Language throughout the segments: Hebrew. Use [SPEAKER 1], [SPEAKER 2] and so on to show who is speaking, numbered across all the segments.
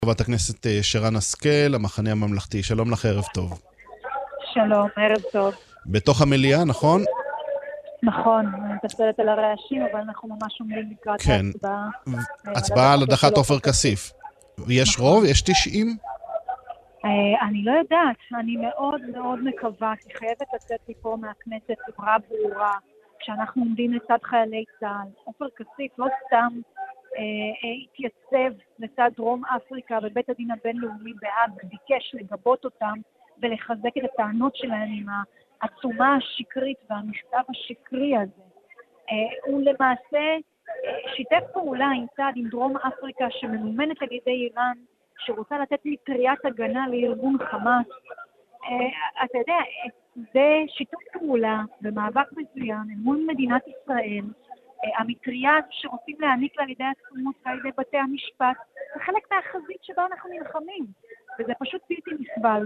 [SPEAKER 1] חברת הכנסת שרן השכל, המחנה הממלכתי. שלום לך, ערב טוב.
[SPEAKER 2] שלום, ערב טוב.
[SPEAKER 1] בתוך המליאה, נכון?
[SPEAKER 2] נכון, אני מתנצלת על הרעשים, אבל אנחנו ממש עומדים לקראת ההצבעה.
[SPEAKER 1] הצבעה על הדחת עופר כסיף. יש רוב? יש 90?
[SPEAKER 2] אני לא יודעת, אני מאוד מאוד מקווה, כי חייבת לצאת לי פה מהכנסת חברה ברורה, כשאנחנו עומדים לצד חיילי צה"ל. עופר כסיף לא סתם התייצב לצד דרום אפריקה בבית הדין הבינלאומי בהאג, ביקש לגבות אותם ולחזק את הטענות שלהם עם העצומה השקרית והמכתב השקרי הזה. הוא למעשה שיתף פעולה עם צד עם דרום אפריקה שממומנת על ידי איראן, שרוצה לתת מטריית הגנה לארגון חמאס. אתה יודע, זה שיתוף פעולה במאבק מזוין מול מדינת ישראל. המטריה שרוצים להעניק לה על ידי עצומות ועל ידי בתי המשפט, זה חלק מהחזית שבה אנחנו נלחמים, וזה פשוט בלתי נסבל.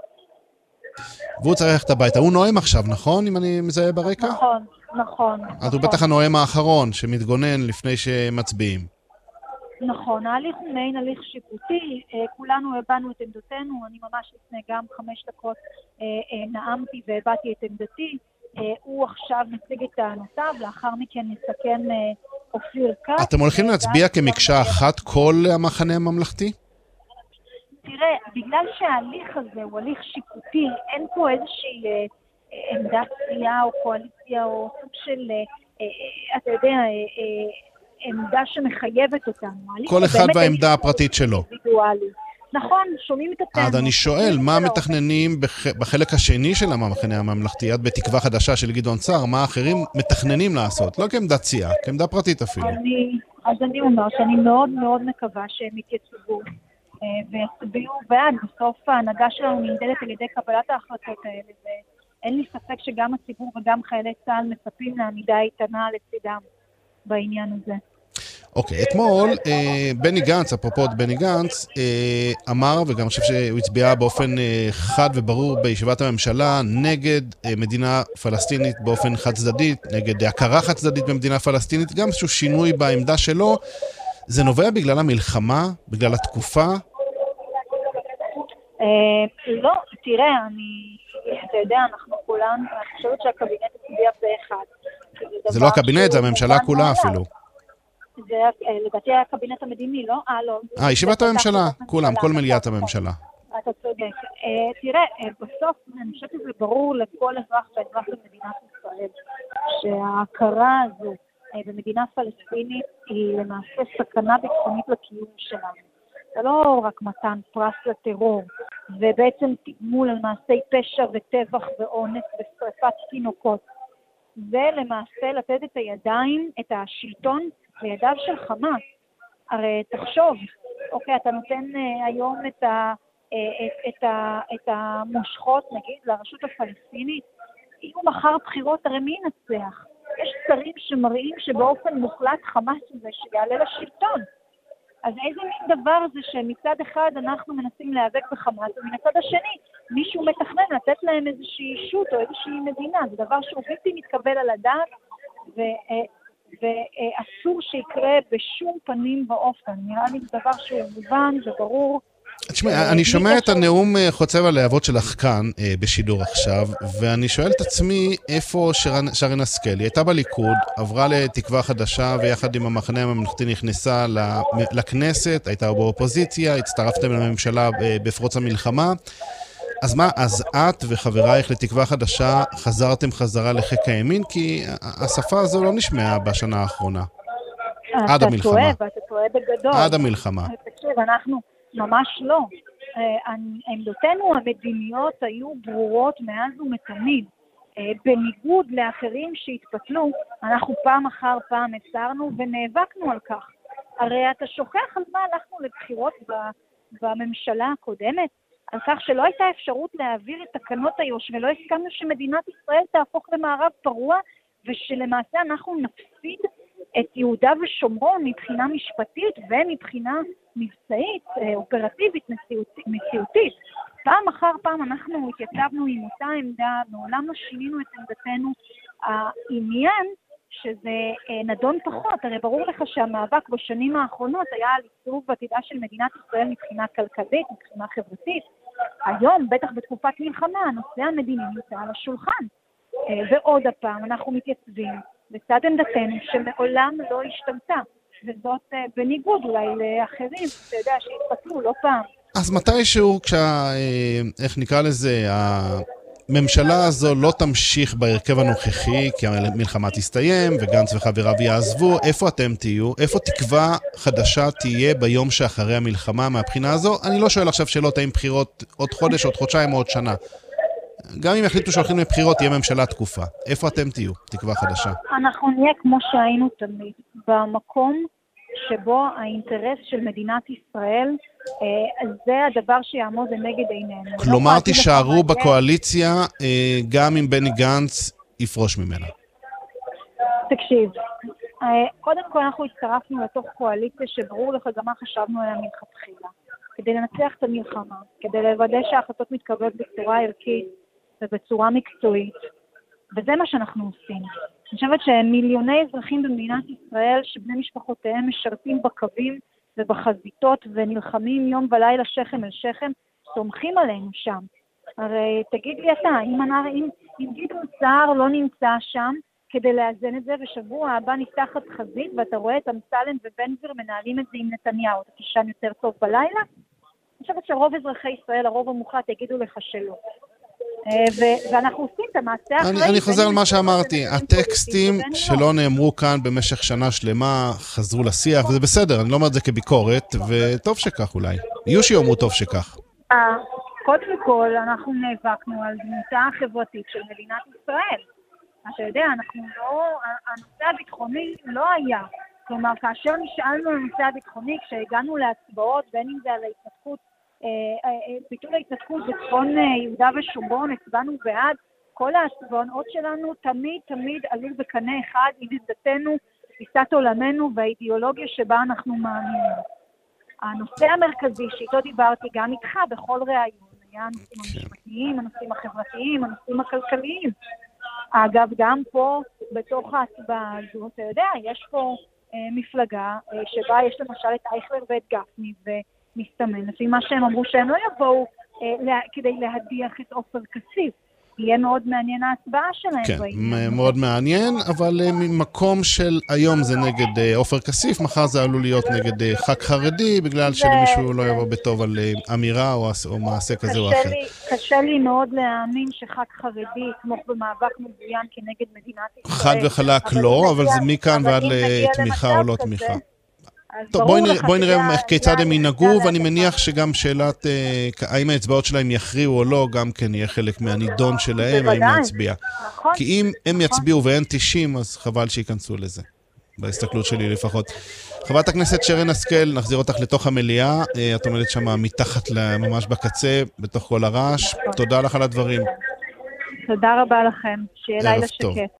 [SPEAKER 1] והוא צריך ללכת הביתה. הוא נואם עכשיו, נכון? אם אני מזהה ברקע?
[SPEAKER 2] נכון.
[SPEAKER 1] אז הוא בטח הנואם האחרון שמתגונן לפני שמצביעים.
[SPEAKER 2] נכון, ההליך הוא מעין הליך שיפוטי, כולנו הבנו את עמדותינו, אני ממש לפני גם 5 דקות נאמתי והבאתי את עמדתי, הוא עכשיו מציג את טענותיו, לאחר מכן נסכם אופיר כץ.
[SPEAKER 1] אתם הולכים להצביע כמקשה אחת כל המחנה הממלכתי?
[SPEAKER 2] תראה, בגלל שההליך הזה הוא הליך שיפוטי, אין פה איזושהי עמדת סיעה או קואליציה או סוג של, אתה יודע, עמדה שמחייבת אותנו.
[SPEAKER 1] כל אחד והעמדה הפרטית שלו.
[SPEAKER 2] נכון, שומעים את הטענות.
[SPEAKER 1] אז אני שואל, מה מתכננים בחלק השני של המחנה הממלכתי, עד בתקווה חדשה של גדעון סער, מה האחרים מתכננים לעשות? לא כעמדת סיעה, כעמדה פרטית אפילו.
[SPEAKER 2] אז אני אומר שאני מאוד מאוד מקווה שהם יתייצבו ויצביעו בעד. בסוף ההנהגה שלנו נמדדת על ידי קבלת ההחלטות האלה, ואין לי ספק שגם הציבור וגם חיילי צה"ל מצפים לעמידה איתנה לצידם בעניין הזה.
[SPEAKER 1] אוקיי, אתמול בני גנץ, אפרופו בני גנץ, אמר, וגם אני חושב שהוא הצביע באופן חד וברור בישיבת הממשלה, נגד מדינה פלסטינית באופן חד צדדית, נגד הכרה חד צדדית במדינה פלסטינית, גם איזשהו שינוי בעמדה שלו. זה נובע בגלל המלחמה, בגלל התקופה?
[SPEAKER 2] לא, תראה, אתה יודע, אנחנו כולנו, אני חושבת שהקבינט הצביע פה אחד.
[SPEAKER 1] זה לא הקבינט, זה הממשלה כולה אפילו.
[SPEAKER 2] זה לדעתי היה הקבינט המדיני, לא? לא.
[SPEAKER 1] ישיבת הממשלה, כולם, כל מליאת הממשלה.
[SPEAKER 2] אתה צודק. תראה, בסוף אני חושבת שזה ברור לכל אזרח ואזרח במדינת ישראל, שההכרה הזו במדינה פלסטינית היא למעשה סכנה ביטחונית לקיום שלנו. זה לא רק מתן פרס לטרור, ובעצם תגמול על מעשי פשע וטבח ואונס ושרפת תינוקות. זה למעשה לתת את הידיים, את השלטון, לידיו של חמאס. הרי תחשוב, אוקיי, אתה נותן היום את המושכות, נגיד, לרשות הפלסטינית, יהיו מחר בחירות, הרי מי ינצח? יש שרים שמראים שבאופן מוחלט חמאס זה שיעלה לשלטון. אז איזה מין דבר זה שמצד אחד אנחנו מנסים להיאבק בחמאס, ומצד השני מישהו מתכנן לתת להם איזושהי אישות או איזושהי מדינה. זה דבר שהוא בלתי מתקבל על הדעת, ואסור שיקרה בשום פנים ואופן. נראה לי זה דבר שהוא מובן וברור.
[SPEAKER 1] תשמע, אני שומע את הנאום חוצב הלהבות שלך כאן בשידור עכשיו, ואני שואל את עצמי איפה שרן השכל. היא הייתה בליכוד, עברה לתקווה חדשה, ויחד עם המחנה הממלכתי נכנסה לכנסת, הייתה באופוזיציה, הצטרפתם לממשלה בפרוץ המלחמה. אז מה, אז את וחברייך לתקווה חדשה חזרתם חזרה לחיק הימין? כי השפה הזו לא נשמעה בשנה האחרונה. עד המלחמה.
[SPEAKER 2] אתה טועה בגדול.
[SPEAKER 1] עד המלחמה.
[SPEAKER 2] תקשיב, אנחנו ממש לא. עמדותינו המדיניות היו ברורות מאז ומתמיד. בניגוד לאחרים שהתפתלו, אנחנו פעם אחר פעם הצרנו ונאבקנו על כך. הרי אתה שוכח על מה הלכנו לבחירות בממשלה הקודמת? על כך שלא הייתה אפשרות להעביר את תקנות איו"ש, ולא הסכמנו שמדינת ישראל תהפוך למערב פרוע, ושלמעשה אנחנו נפסיד את יהודה ושומרון מבחינה משפטית ומבחינה מבצעית, אופרטיבית, מציאותית. פעם אחר פעם אנחנו התייצבנו עם אותה עמדה, מעולם לא שינינו את עמדתנו. העניין שזה נדון פחות. הרי ברור לך שהמאבק בשנים האחרונות היה על עיצוב עתידה של מדינת ישראל מבחינה כלכלית, מבחינה חברתית. היום, בטח בתקופת מלחמה, הנושא המדיני נמצא על השולחן. ועוד הפעם אנחנו מתייצבים בצד עמדתנו שמעולם לא השתמתה, וזאת בניגוד אולי לאחרים, אתה יודע, שהתפתלו לא פעם.
[SPEAKER 1] אז מתישהו, איך נקרא לזה, הממשלה הזו לא תמשיך בהרכב הנוכחי, כי המלחמה תסתיים, וגנץ וחבריו יעזבו, איפה אתם תהיו? איפה תקווה חדשה תהיה ביום שאחרי המלחמה מהבחינה הזו? אני לא שואל עכשיו שאלות האם בחירות עוד חודש, עוד חודשיים או עוד שנה. גם אם יחליטו שהולכים לבחירות, תהיה ממשלה תקופה. איפה אתם תהיו? תקווה חדשה.
[SPEAKER 2] אנחנו נהיה כמו שהיינו תמיד, במקום שבו האינטרס של מדינת ישראל, זה הדבר שיעמוד לנגד עינינו.
[SPEAKER 1] כלומר, תישארו בקואליציה, גם אם בני גנץ יפרוש ממנה.
[SPEAKER 2] תקשיב, קודם כל אנחנו הצטרפנו לתוך קואליציה שברור לך גם מה חשבנו עליה מלכתחילה. כדי לנצח את המלחמה, כדי לוודא שההחלטות מתקבלות בצורה ערכית ובצורה מקצועית, וזה מה שאנחנו עושים. אני חושבת שמיליוני אזרחים במדינת ישראל, שבני משפחותיהם משרתים בקווים ובחזיתות ונלחמים יום ולילה שכם אל שכם, סומכים עלינו שם. הרי תגיד לי אתה, אם גדעון סער לא נמצא שם כדי לאזן את זה, ושבוע הבא נפתחת חזית ואתה רואה את אמסלם ובן גביר מנהלים את זה עם נתניהו, אתה תישן יותר טוב בלילה? אני חושבת שרוב אזרחי ישראל, הרוב המוחלט, יגידו לך שלא. ואנחנו עושים את המעשה אחרי...
[SPEAKER 1] אני חוזר על מה שאמרתי, הטקסטים שלא נאמרו כאן במשך שנה שלמה חזרו לשיח, וזה בסדר, אני לא אומר את זה כביקורת, וטוב שכך אולי. יהיו שיאמרו טוב שכך.
[SPEAKER 2] קודם כל, אנחנו נאבקנו על דמותה החברתית של מדינת ישראל. אתה יודע, הנושא הביטחוני לא היה. כלומר, כאשר נשאלנו על הנושא הביטחוני, כשהגענו להצבעות, בין אם זה על ההתנתקות, ביטול ההתנתקות בצפון יהודה ושומרון, הצבענו בעד. כל ההצבעות שלנו תמיד עלו בקנה אחד עם עמדתנו, תפיסת עולמנו והאידיאולוגיה שבה אנחנו מאמינים. הנושא המרכזי שאיתו דיברתי גם איתך בכל ראיון, היה הנושאים המשפטיים, הנושאים החברתיים, הנושאים הכלכליים. אגב, גם פה, בתוך ההצבעה הזו, אתה יודע, יש פה מפלגה שבה יש למשל את אייכלר ואת גפני, ומסתמן, לפי מה שהם אמרו שהם לא יבואו כדי להדיח את עופר כסיף. יהיה מאוד מעניין ההצבעה שלהם.
[SPEAKER 1] כן, מאוד מעניין, אבל ממקום של היום זה נגד עופר כסיף, מחר זה עלול להיות נגד ח"כ חרדי, בגלל שלמישהו לא יבוא בטוב על אמירה או מעשה כזה או אחר.
[SPEAKER 2] קשה לי מאוד להאמין שח"כ חרדי יתמוך במאבק מזוין כנגד מדינת ישראל.
[SPEAKER 1] חד וחלק לא, אבל זה מכאן ועד לתמיכה או לא תמיכה. טוב, בואי נראה כיצד הם ינהגו, ואני מניח שגם שאלת האם האצבעות שלהם יכריעו או לא, גם כן יהיה חלק מהנידון שלהם, האם להצביע. כי אם הם יצביעו ואין 90, אז חבל שיכנסו לזה, בהסתכלות שלי לפחות. חברת הכנסת שרן השכל, נחזיר אותך לתוך המליאה, את עומדת שם מתחת ממש בקצה, בתוך כל הרעש. תודה לך על הדברים.
[SPEAKER 2] תודה רבה לכם, שיהיה לילה שקט.